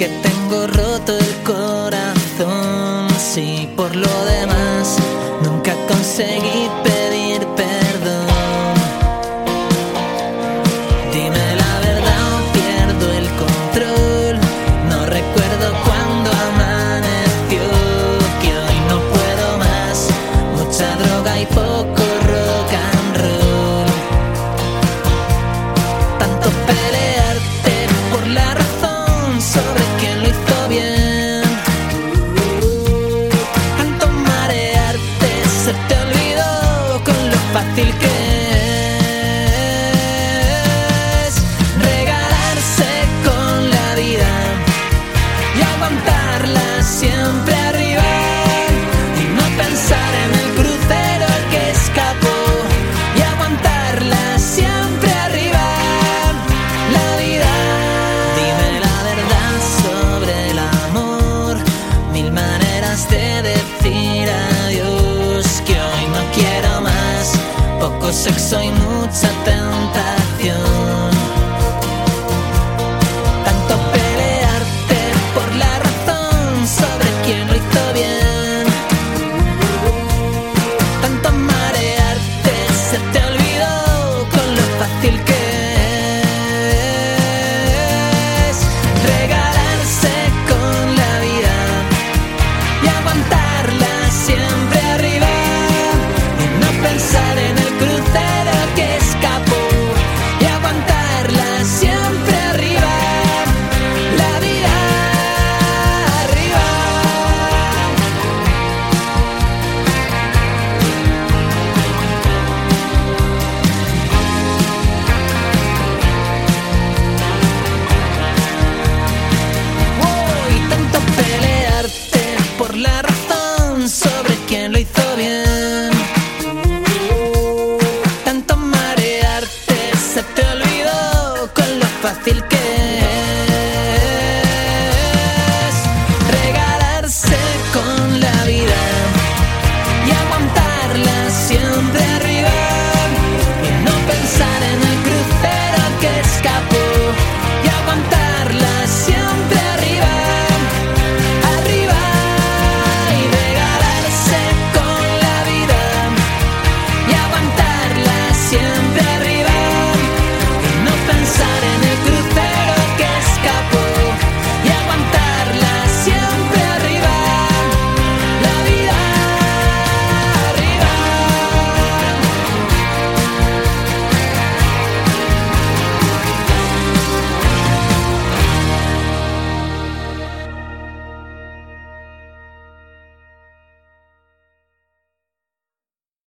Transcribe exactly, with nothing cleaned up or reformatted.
que tengo roto el corazón. Si por lo demás nunca conseguí pedir perdón, dime la verdad o pierdo el control. No recuerdo cuándo amaneció, que hoy no puedo más. Mucha droga y poco rock and roll. Tanto pelearte por la razón sobre quién lo hizo bien, tanto marearte, se te olvidó con lo fácil que es regalarse con la vida y aguantarla siempre arriba, y no pensar en el crucero al que escapó, y aguantarla siempre arriba la vida. Dime la verdad sobre el amor, mil maneras de decir adiós, que hoy no quiero más. Poco sexo y mucha atención.